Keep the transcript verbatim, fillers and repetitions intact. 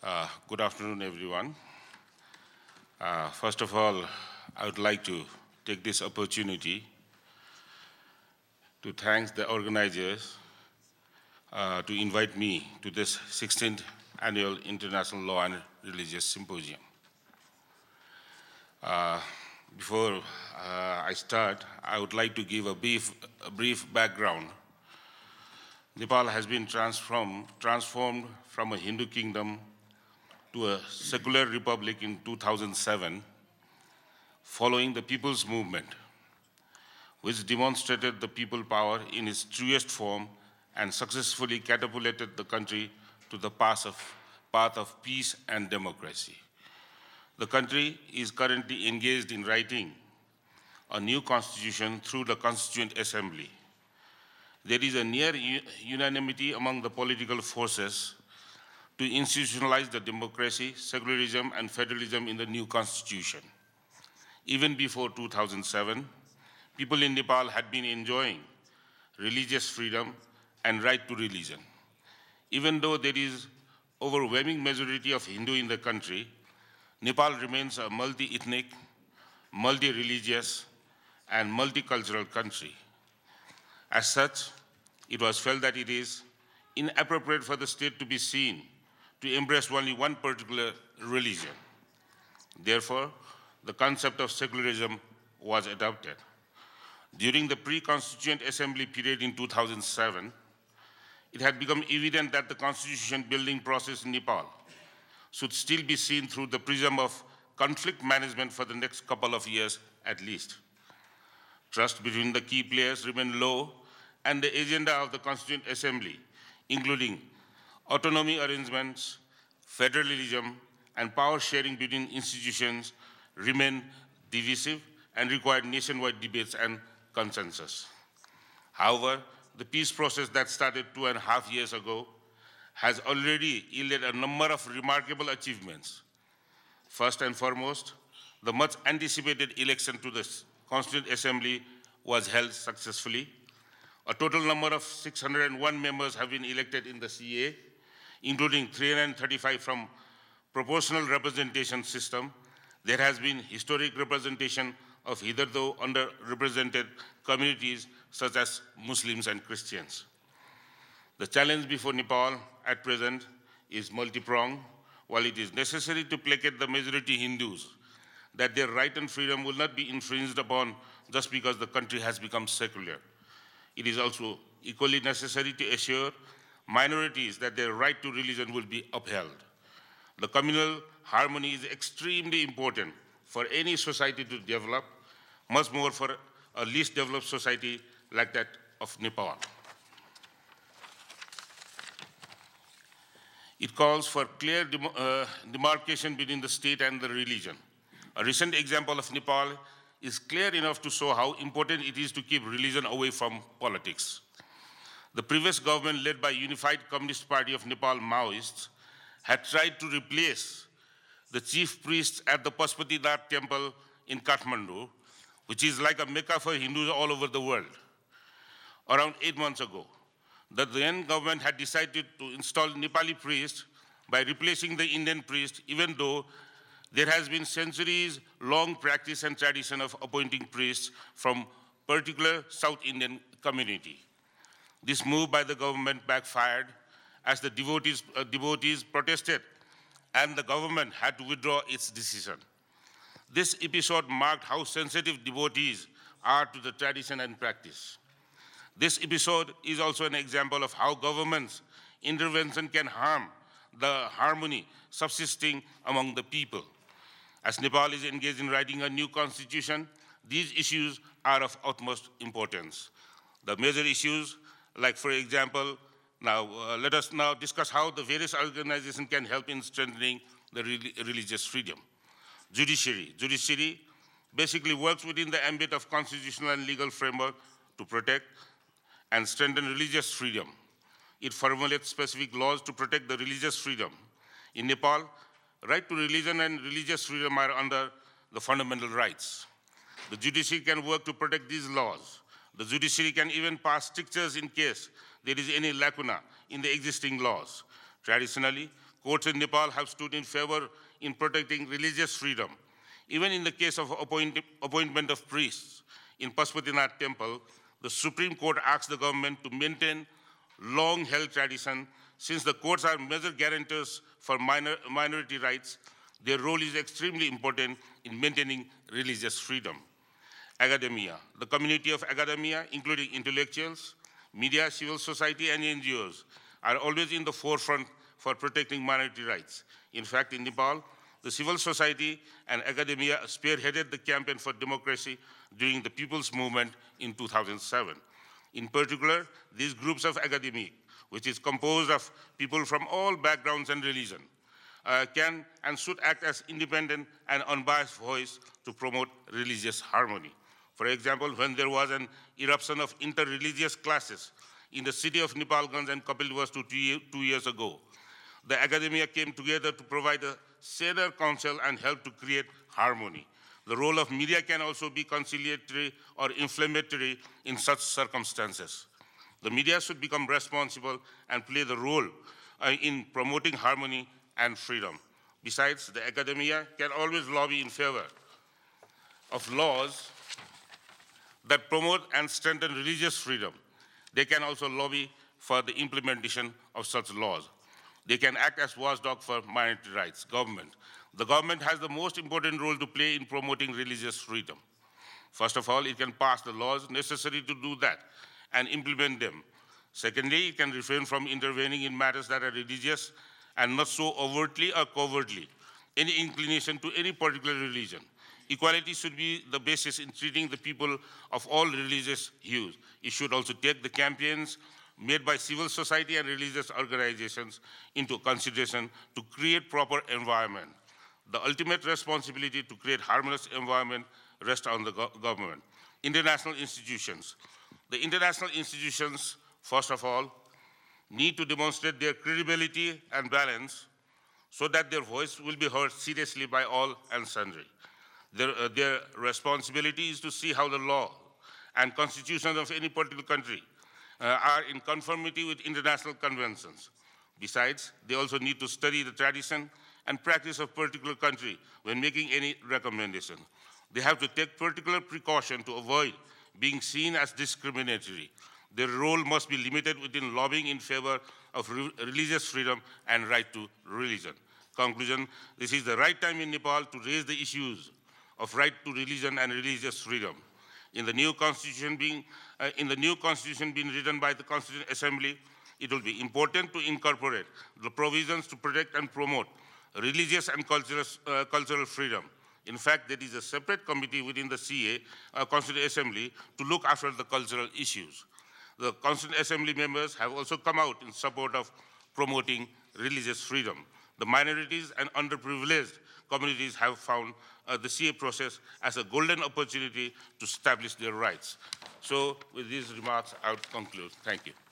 Uh, good afternoon, everyone. Uh, first of all, I would like to take this opportunity to thank the organizers uh, to invite me to this sixteenth Annual International Law and Religious Symposium. Uh, before uh, I start, I would like to give a brief, a brief background. Nepal has been transformed, transformed from a Hindu kingdom to a secular republic in two thousand seven, following the People's Movement, which demonstrated the people power in its truest form and successfully catapulted the country to the path of, path of peace and democracy. The country is currently engaged in writing a new constitution through the Constituent Assembly. There is a near unanimity among the political forces to institutionalize the democracy, secularism, and federalism in the new constitution. Even before two thousand seven, people in Nepal had been enjoying religious freedom and right to religion. Even though there is overwhelming majority of Hindu in the country, Nepal remains a multi-ethnic, multi-religious, and multicultural country. As such, it was felt that it is inappropriate for the state to be seen to embrace only one particular religion. Therefore, the concept of secularism was adopted. During the pre-constituent assembly period in two thousand seven, it had become evident that the constitution building process in Nepal should still be seen through the prism of conflict management for the next couple of years at least. Trust between the key players remained low, and the agenda of the Constituent Assembly, including autonomy arrangements, federalism, and power sharing between institutions, remained divisive and required nationwide debates and consensus. However, the peace process that started two and a half years ago has already yielded a number of remarkable achievements. First and foremost, the much anticipated election to the Constituent Assembly was held successfully. A total number of six hundred one members have been elected in the C A, including three hundred thirty-five from proportional representation system. There has been historic representation of hitherto underrepresented communities such as Muslims and Christians. The challenge before Nepal at present is multi-pronged. While it is necessary to placate the majority Hindus that their right and freedom will not be infringed upon just because the country has become secular, it is also equally necessary to assure minorities that their right to religion will be upheld. The communal harmony is extremely important for any society to develop, much more for a least developed society like that of Nepal. It calls for clear dem uh, demarcation between the state and the religion. A recent example of Nepal is clear enough to show how important it is to keep religion away from politics. The previous government, led by Unified Communist Party of Nepal Maoists, had tried to replace the chief priest at the Pashupatinath temple in Kathmandu, which is like a Mecca for Hindus all over the world. Around eight months ago, the then government had decided to install Nepali priests by replacing the Indian priest, even though there has been centuries-long practice and tradition of appointing priests from particular South Indian community. This move by the government backfired as the devotees, uh, devotees protested and the government had to withdraw its decision. This episode marked how sensitive devotees are to the tradition and practice. This episode is also an example of how government's intervention can harm the harmony subsisting among the people. As Nepal is engaged in writing a new constitution, these issues are of utmost importance. The major issues, like for example, now uh, let us now discuss how the various organizations can help in strengthening the re religious freedom. Judiciary. Judiciary basically works within the ambit of constitutional and legal framework to protect and strengthen religious freedom. It formulates specific laws to protect the religious freedom. In Nepal, right to religion and religious freedom are under the fundamental rights. The judiciary can work to protect these laws. The judiciary can even pass strictures in case there is any lacuna in the existing laws. Traditionally, courts in Nepal have stood in favor in protecting religious freedom. Even in the case of appoint appointment of priests in Pashupatinath temple, the Supreme Court asked the government to maintain long-held tradition. Since the courts are major guarantors for minor, minority rights, their role is extremely important in maintaining religious freedom. Academia. The community of academia, including intellectuals, media, civil society, and N G Os, are always in the forefront for protecting minority rights. In fact, in Nepal, the civil society and academia spearheaded the campaign for democracy during the People's Movement in two thousand seven. In particular, these groups of academia, which is composed of people from all backgrounds and religion, uh, can and should act as independent and unbiased voice to promote religious harmony. For example, when there was an eruption of inter-religious clashes in the city of Nepalganj and Kapilvastu two years ago, the academia came together to provide a shared counsel and help to create harmony. The role of media can also be conciliatory or inflammatory in such circumstances. The media should become responsible and play the role uh, in promoting harmony and freedom. Besides, the academia can always lobby in favor of laws that promote and strengthen religious freedom. They can also lobby for the implementation of such laws. They can act as watchdog for minority rights. Government. The government has the most important role to play in promoting religious freedom. First of all, it can pass the laws necessary to do that and implement them. Secondly, it can refrain from intervening in matters that are religious and not so overtly or covertly any inclination to any particular religion. Equality should be the basis in treating the people of all religious hues. It should also take the campaigns made by civil society and religious organizations into consideration to create proper environment. The ultimate responsibility to create harmonious environment rests on the go government. International institutions. The international institutions, first of all, need to demonstrate their credibility and balance so that their voice will be heard seriously by all and sundry. Their, uh, their responsibility is to see how the law and constitution of any particular country uh, are in conformity with international conventions. Besides, they also need to study the tradition and practice of particular country when making any recommendation. They have to take particular precaution to avoid being seen as discriminatory. Their role must be limited within lobbying in favor of re religious freedom and right to religion. Conclusion, this is the right time in Nepal to raise the issues of right to religion and religious freedom. In the new constitution being, uh, in the new constitution being written by the Constituent Assembly, it will be important to incorporate the provisions to protect and promote religious and cultural, uh, cultural freedom. In fact, there is a separate committee within the C A, uh, Constituent Assembly, to look after the cultural issues. The Constituent Assembly members have also come out in support of promoting religious freedom. The minorities and underprivileged communities have found uh, the C A process as a golden opportunity to establish their rights. So with these remarks, I would conclude. Thank you.